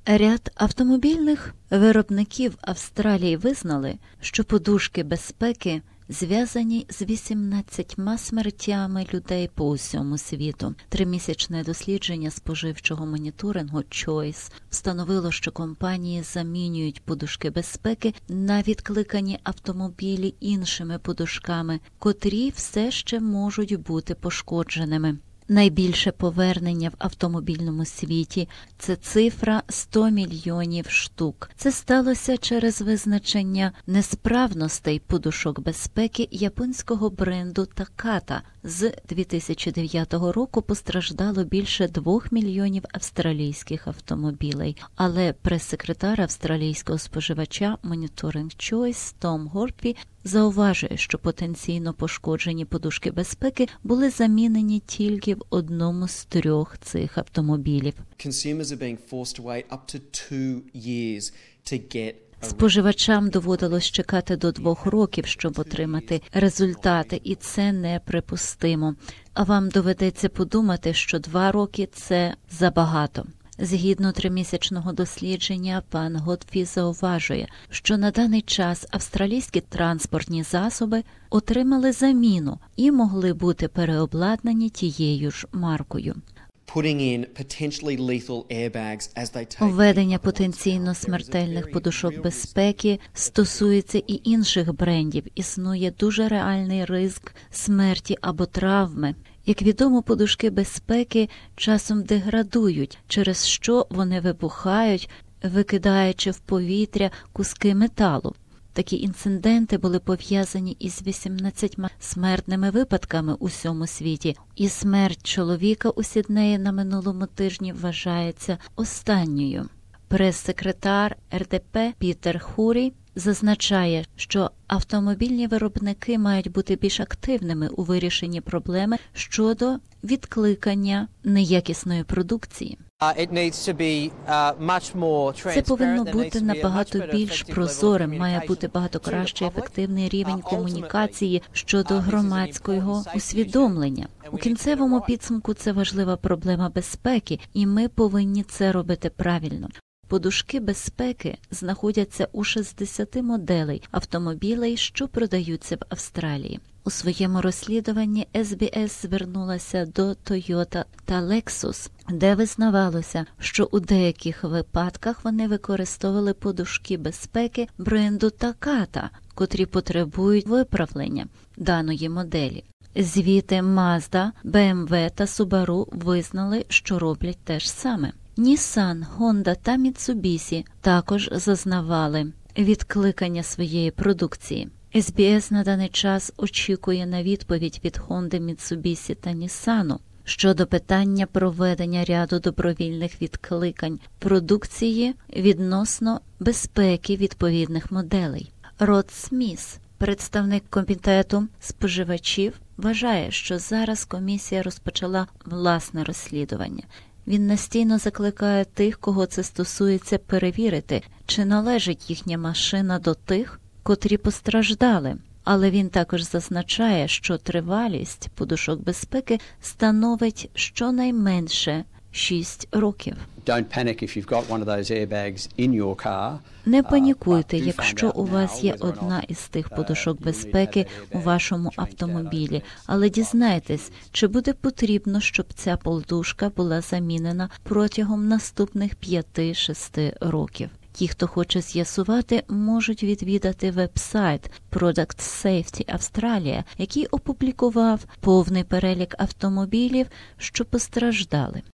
Ряд автомобільних виробників Австралії визнали, що подушки безпеки зв'язані з 18 смертями людей по усьому світу. Тримісячне дослідження споживчого моніторингу Choice встановило, що компанії замінюють подушки безпеки на відкликані автомобілі іншими подушками, котрі все ще можуть бути пошкодженими. Найбільше повернення в автомобільному світі – це цифра 100 мільйонів штук. Це сталося через визначення несправностей подушок безпеки японського бренду Takata. З 2009 року постраждало більше 2 мільйонів австралійських автомобілей. Але прес-секретар австралійського споживача Monitoring Choice Том Горпі зауважує, що потенційно пошкоджені подушки безпеки були замінені тільки в одному з 3 цих автомобілів. Споживачам доводилось чекати до 2 років, щоб отримати результати, і це неприпустимо. А вам доведеться подумати, що 2 роки – це забагато. Згідно 3-місячного дослідження, пан Готфі зауважує, що на даний час австралійські транспортні засоби отримали заміну і могли бути переобладнані тією ж маркою. Введення потенційно смертельних подушок безпеки стосується і інших брендів. Існує дуже реальний ризик смерті або травми. Як відомо, подушки безпеки часом деградують, через що вони вибухають, викидаючи в повітря куски металу. Такі інциденти були пов'язані із 18 смертними випадками у всьому світі, і смерть чоловіка у Сіднеї на минулому тижні вважається останньою. Прес-секретар РДП Пітер Хурі зазначає, що автомобільні виробники мають бути більш активними у вирішенні проблеми щодо відкликання неякісної продукції. Це повинно бути набагато більш прозорим, має бути багато кращий ефективний рівень комунікації щодо громадського усвідомлення. У кінцевому підсумку це важлива проблема безпеки, і ми повинні це робити правильно. Подушки безпеки знаходяться у 60 моделей автомобілей, що продаються в Австралії. У своєму розслідуванні SBS звернулася до Toyota та Lexus, де визнавалося, що у деяких випадках вони використовували подушки безпеки бренду Takata, котрі потребують виправлення даної моделі. Звідти Mazda, BMW та Subaru визнали, що роблять те ж саме. Nissan, Honda та Mitsubishi також зазнавали відкликання своєї продукції. SBS на даний час очікує на відповідь від Honda, Mitsubishi та Nissan щодо питання проведення ряду добровільних відкликань продукції відносно безпеки відповідних моделей. Род Сміс, представник комітету споживачів, вважає, що зараз комісія розпочала власне розслідування. Він настійно закликає тих, кого це стосується, перевірити, чи належить їхня машина до тих, котрі постраждали. Але він також зазначає, що тривалість подушок безпеки становить щонайменше 6 років. Не панікуйте, якщо у вас є одна із тих подушок безпеки у вашому автомобілі, але дізнайтесь, чи буде потрібно, щоб ця подушка була замінена протягом наступних 5-6 років. Ті, хто хоче з'ясувати, можуть відвідати веб-сайт Product Safety Australia, який опублікував повний перелік автомобілів, що постраждали.